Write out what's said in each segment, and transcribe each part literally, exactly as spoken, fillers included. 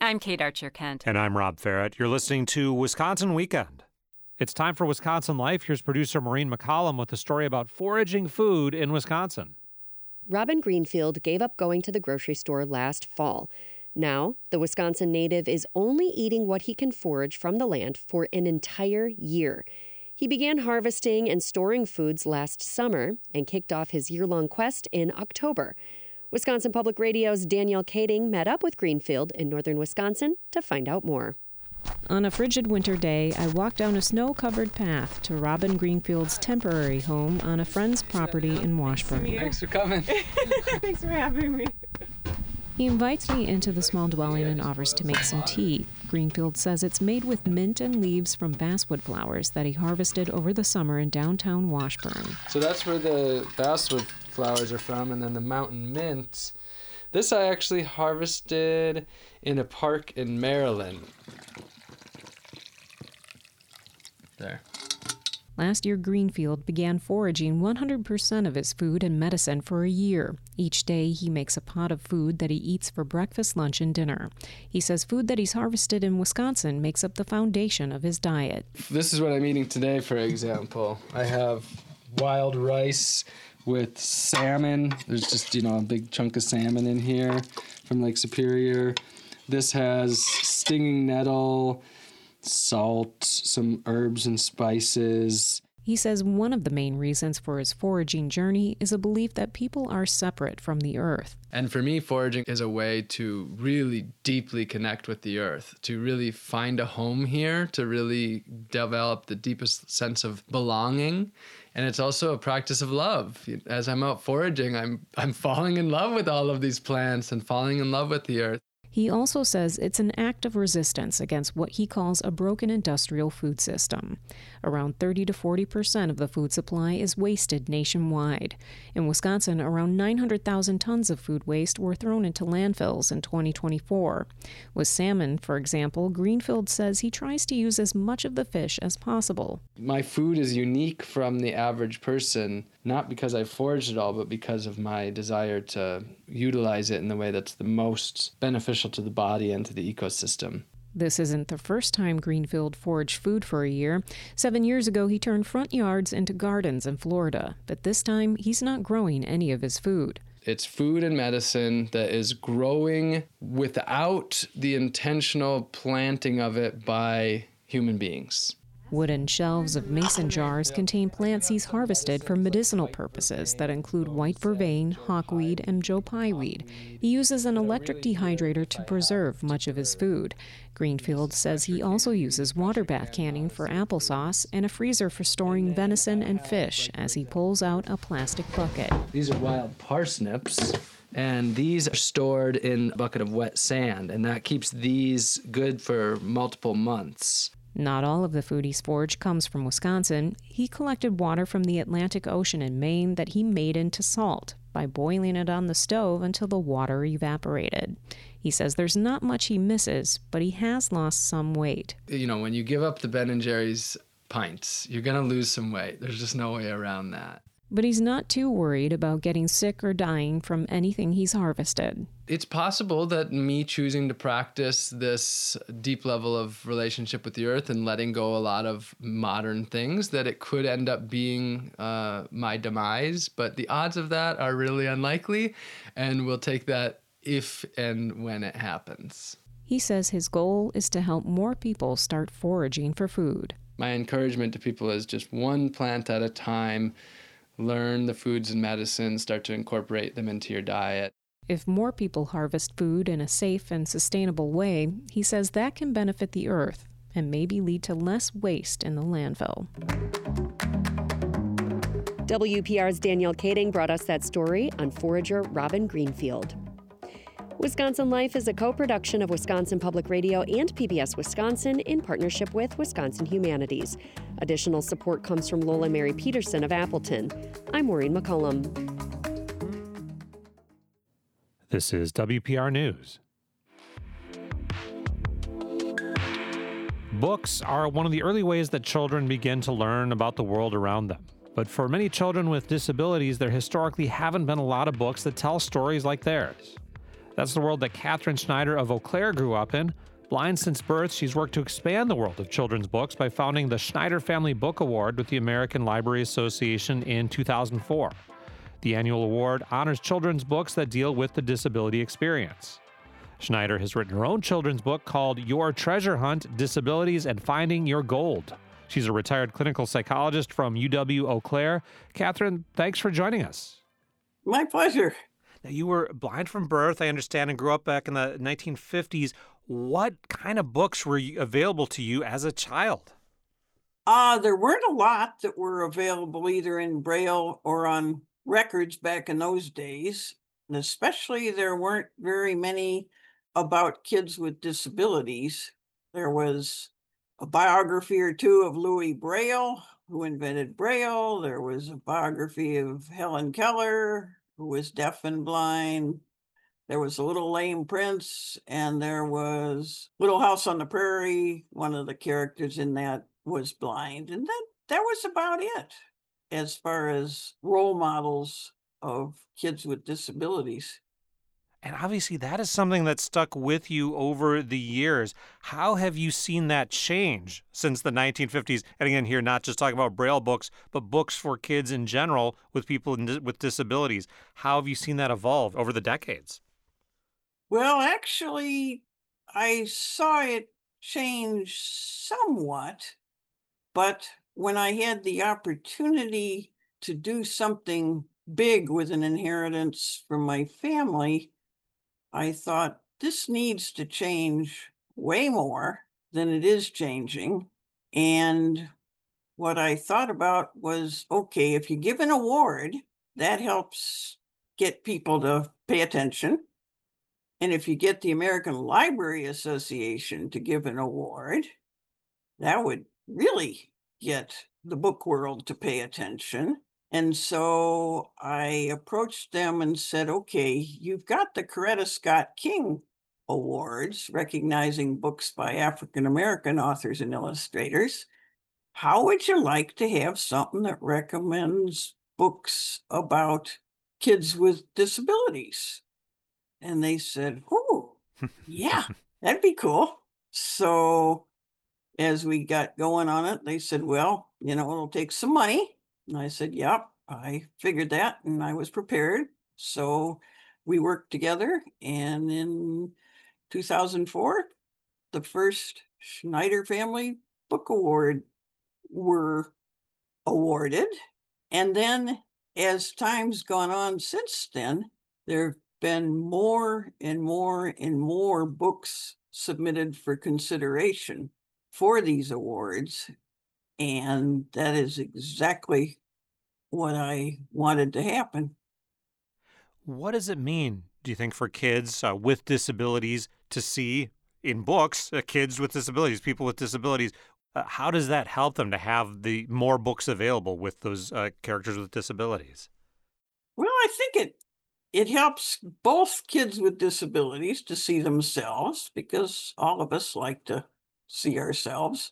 I'm Kate Archer-Kent. And I'm Rob Farrett. You're listening to Wisconsin Weekend. It's time for Wisconsin Life. Here's producer Maureen McCollum with a story about foraging food in Wisconsin. Robin Greenfield gave up going to the grocery store last fall. Now, the Wisconsin native is only eating what he can forage from the land for an entire year. He began harvesting and storing foods last summer and kicked off his year-long quest in October. Wisconsin Public Radio's Danielle Kading met up with Greenfield in northern Wisconsin to find out more. On a frigid winter day, I walked down a snow-covered path to Robin Greenfield's temporary home on a friend's property in Washburn. Thanks for coming. Thanks for having me. He invites me into the small dwelling and offers to make some tea. Greenfield says it's made with mint and leaves from basswood flowers that he harvested over the summer in downtown Washburn. So that's where the basswood flowers are from, and then the mountain mint. This I actually harvested in a park in Maryland. There. Last year, Greenfield began foraging one hundred percent of his food and medicine for a year. Each day, he makes a pot of food that he eats for breakfast, lunch, and dinner. He says food that he's harvested in Wisconsin makes up the foundation of his diet. This is what I'm eating today, for example. I have wild rice with salmon. There's just, you know, a big chunk of salmon in here from Lake Superior. This has stinging nettle, salt, some herbs and spices. He says one of the main reasons for his foraging journey is a belief that people are separate from the earth. And for me, foraging is a way to really deeply connect with the earth, to really find a home here, to really develop the deepest sense of belonging. And it's also a practice of love. As I'm out foraging, I'm I'm falling in love with all of these plants and falling in love with the earth. He also says it's an act of resistance against what he calls a broken industrial food system. Around thirty to forty percent of the food supply is wasted nationwide. In Wisconsin, around nine hundred thousand tons of food waste were thrown into landfills in twenty twenty-four. With salmon, for example, Greenfield says he tries to use as much of the fish as possible. My food is unique from the average person, not because I foraged it all, but because of my desire to utilize it in the way that's the most beneficial to the body and to the ecosystem. This isn't the first time Greenfield foraged food for a year. Seven years ago, he turned front yards into gardens in Florida, but this time he's not growing any of his food. It's food and medicine that is growing without the intentional planting of it by human beings. Wooden shelves of mason jars contain plants he's harvested for medicinal purposes that include white vervain, hawkweed, and Joe Pye weed. He uses an electric dehydrator to preserve much of his food. Greenfield says he also uses water bath canning for applesauce and a freezer for storing venison and fish as he pulls out a plastic bucket. These are wild parsnips. And these are stored in a bucket of wet sand, and that keeps these good for multiple months. Not all of the food he's foraged comes from Wisconsin. He collected water from the Atlantic Ocean in Maine that he made into salt by boiling it on the stove until the water evaporated. He says there's not much he misses, but he has lost some weight. You know, when you give up the Ben and Jerry's pints, you're going to lose some weight. There's just no way around that. But he's not too worried about getting sick or dying from anything he's harvested. It's possible that me choosing to practice this deep level of relationship with the earth and letting go a lot of modern things, that it could end up being uh, my demise. But the odds of that are really unlikely, and we'll take that if and when it happens. He says his goal is to help more people start foraging for food. My encouragement to people is just one plant at a time. Learn the foods and medicines, start to incorporate them into your diet. If more people harvest food in a safe and sustainable way, he says that can benefit the earth and maybe lead to less waste in the landfill. W P R's Danielle Kading brought us that story on forager Robin Greenfield. Wisconsin Life is a co-production of Wisconsin Public Radio and P B S Wisconsin in partnership with Wisconsin Humanities. Additional support comes from Lola Mary Peterson of Appleton. I'm Maureen McCollum. This is W P R News. Books are one of the early ways that children begin to learn about the world around them. But for many children with disabilities, there historically haven't been a lot of books that tell stories like theirs. That's the world that Catherine Schneider of Eau Claire grew up in. Blind since birth, she's worked to expand the world of children's books by founding the Schneider Family Book Award with the American Library Association in two thousand four. The annual award honors children's books that deal with the disability experience. Schneider has written her own children's book called Your Treasure Hunt: Disabilities and Finding Your Gold. She's a retired clinical psychologist from U W Eau Claire. Catherine, thanks for joining us. My pleasure. Now, you were blind from birth, I understand, and grew up back in the nineteen fifties. What kind of books were available to you as a child? Uh, there weren't a lot that were available either in Braille or on records back in those days. And especially there weren't very many about kids with disabilities. There was a biography or two of Louis Braille, who invented Braille. There was a biography of Helen Keller, who was deaf and blind. There was a Little Lame Prince, and there was Little House on the Prairie. One of the characters in that was blind. And that, that was about it as far as role models of kids with disabilities. And obviously that is something that stuck with you over the years. How have you seen that change since the nineteen fifties? And again, here, not just talking about Braille books, but books for kids in general with people in, with disabilities. How have you seen that evolve over the decades? Well, actually, I saw it change somewhat, but when I had the opportunity to do something big with an inheritance from my family, I thought this needs to change way more than it is changing. And what I thought about was, okay, if you give an award, that helps get people to pay attention. And if you get the American Library Association to give an award, that would really get the book world to pay attention. And so I approached them and said, okay, you've got the Coretta Scott King Awards, recognizing books by African-American authors and illustrators. How would you like to have something that recommends books about kids with disabilities? And they said, oh, yeah, that'd be cool. So as we got going on it, they said, well, you know, it'll take some money. And I said, yep, I figured that and I was prepared. So we worked together. And in two thousand four, the first Schneider Family Book Award were awarded. And then as time's gone on since then, there have been more and more and more books submitted for consideration for these awards. And that is exactly what I wanted to happen. What does it mean, do you think, for kids uh, with disabilities to see in books uh, kids with disabilities, people with disabilities? Uh, how does that help them to have the more books available with those uh, characters with disabilities? Well, I think it it helps both kids with disabilities to see themselves, because all of us like to see ourselves,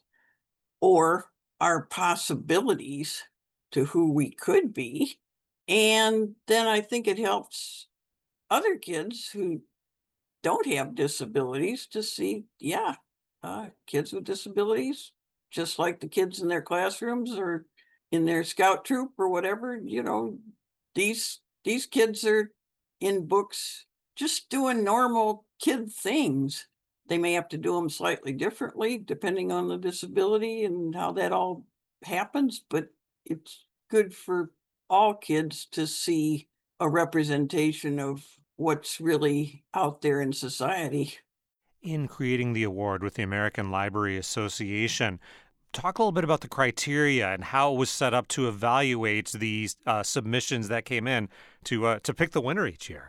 or our possibilities to who we could be. And then I think it helps other kids who don't have disabilities to see, yeah, uh, kids with disabilities, just like the kids in their classrooms or in their scout troop or whatever, you know, these these kids are in books just doing normal kid things. They may have to do them slightly differently depending on the disability and how that all happens, but it's good for all kids to see a representation of what's really out there in society. In creating the award with the American Library Association, talk a little bit about the criteria and how it was set up to evaluate these uh, submissions that came in to uh, to pick the winner each year.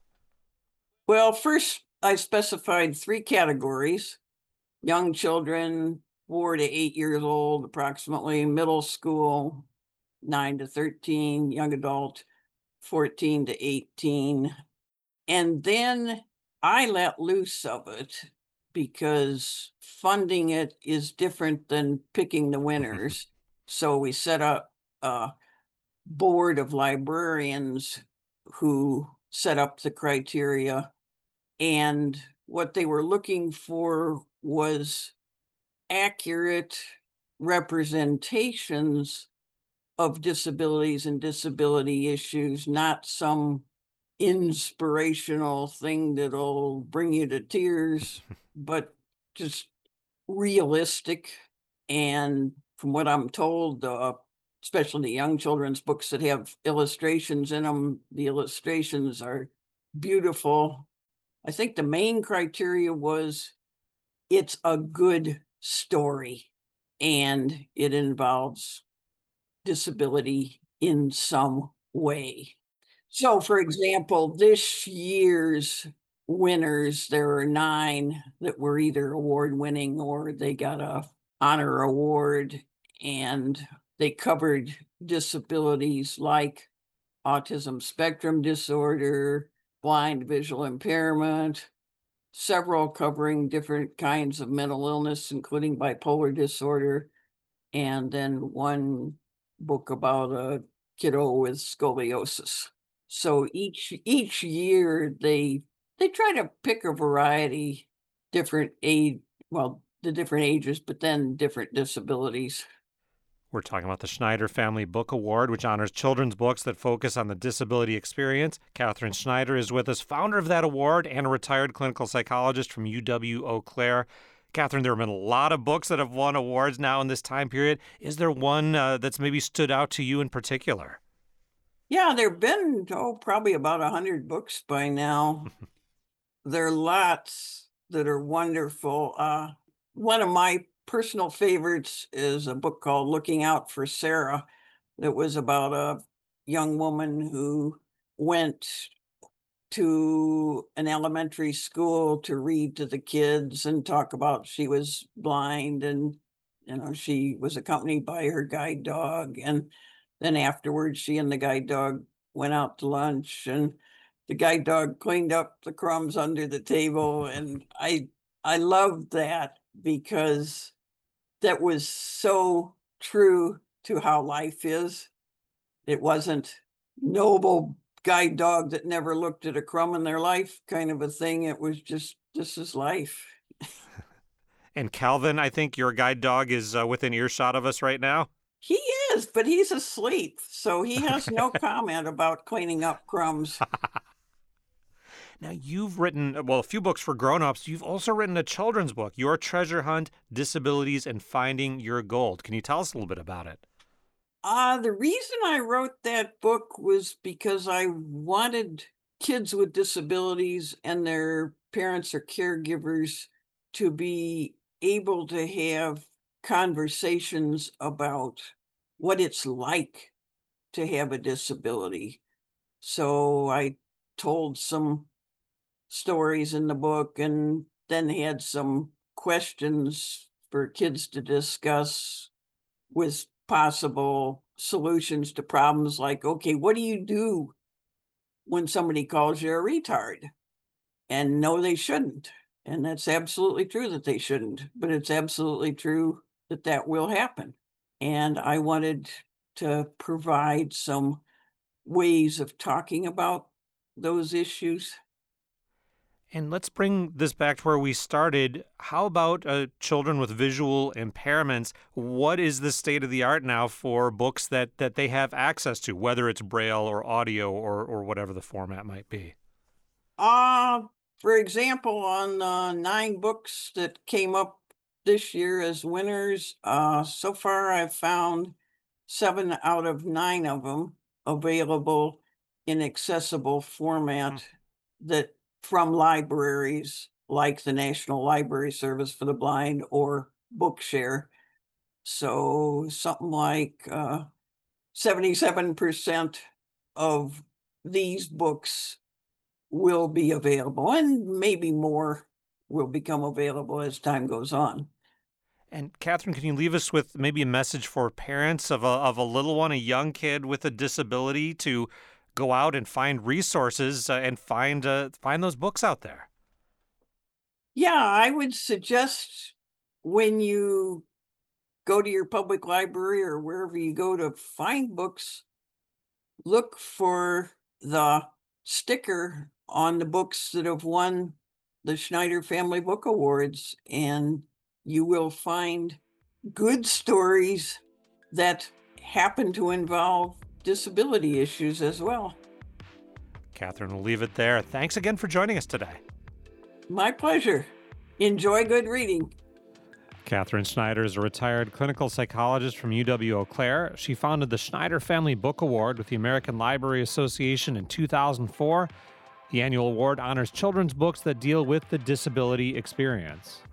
Well, first I specified three categories: young children, four to eight years old, approximately; middle school, nine to thirteen; young adult, fourteen to eighteen. And then I let loose of it because funding it is different than picking the winners. So we set up a board of librarians who set up the criteria And what they were looking for was accurate representations of disabilities and disability issues, not some inspirational thing that'll bring you to tears, but just realistic. And from what I'm told, uh, especially the young children's books that have illustrations in them, the illustrations are beautiful. I think the main criteria was it's a good story and it involves disability in some way. So, for example, this year's winners, there are nine that were either award winning or they got a honor award, and they covered disabilities like autism spectrum disorder, blind visual impairment, several covering different kinds of mental illness, including bipolar disorder, and then one book about a kiddo with scoliosis. So each each year they they try to pick a variety, different age, well, the different ages, but then different disabilities. We're talking about the Schneider Family Book Award, which honors children's books that focus on the disability experience. Catherine Schneider is with us, founder of that award and a retired clinical psychologist from U W Eau Claire. Catherine, there have been a lot of books that have won awards now in this time period. Is there one uh, that's maybe stood out to you in particular? Yeah, there've been, oh, probably about a hundred books by now. There are lots that are wonderful. Uh, one of my personal favorites is a book called Looking Out for Sarah that was about a young woman who went to an elementary school to read to the kids and talk about she was blind, and you know she was accompanied by her guide dog, and then afterwards she and the guide dog went out to lunch, and the guide dog cleaned up the crumbs under the table. And I I loved that because that was so true to how life is. It wasn't noble guide dog that never looked at a crumb in their life kind of a thing. It was just, this is life. And Calvin, I think your guide dog is uh, within earshot of us right now. He is, but he's asleep, so he has no comment about cleaning up crumbs. Now, you've written, well, a few books for grown-ups. You've also written a children's book, Your Treasure Hunt, Disabilities and Finding Your Gold. Can you tell us a little bit about it? Uh, the reason I wrote that book was because I wanted kids with disabilities and their parents or caregivers to be able to have conversations about what it's like to have a disability. So I told some stories in the book and then had some questions for kids to discuss with possible solutions to problems like, okay, what do you do when somebody calls you a retard? And no, they shouldn't. And that's absolutely true that they shouldn't, but it's absolutely true that that will happen. And I wanted to provide some ways of talking about those issues. And let's bring this back to where we started. How about uh, children with visual impairments? What is the state of the art now for books that, that they have access to, whether it's Braille or audio or, or whatever the format might be? Uh, for example, on uh, nine books that came up this year as winners, uh, so far I've found seven out of nine of them available in accessible format mm. that from libraries like the National Library Service for the Blind or Bookshare. So something like uh, seventy-seven percent of these books will be available, and maybe more will become available as time goes on. And Catherine, can you leave us with maybe a message for parents of a, of a little one, a young kid with a disability, to go out and find resources uh, and find uh, find those books out there? Yeah, I would suggest when you go to your public library or wherever you go to find books, look for the sticker on the books that have won the Schneider Family Book Awards, and you will find good stories that happen to involve disability issues as well. Catherine, we'll leave it there. Thanks again for joining us today. My pleasure. Enjoy good reading. Catherine Schneider is a retired clinical psychologist from U W-Eau Claire. She founded the Schneider Family Book Award with the American Library Association in two thousand four. The annual award honors children's books that deal with the disability experience.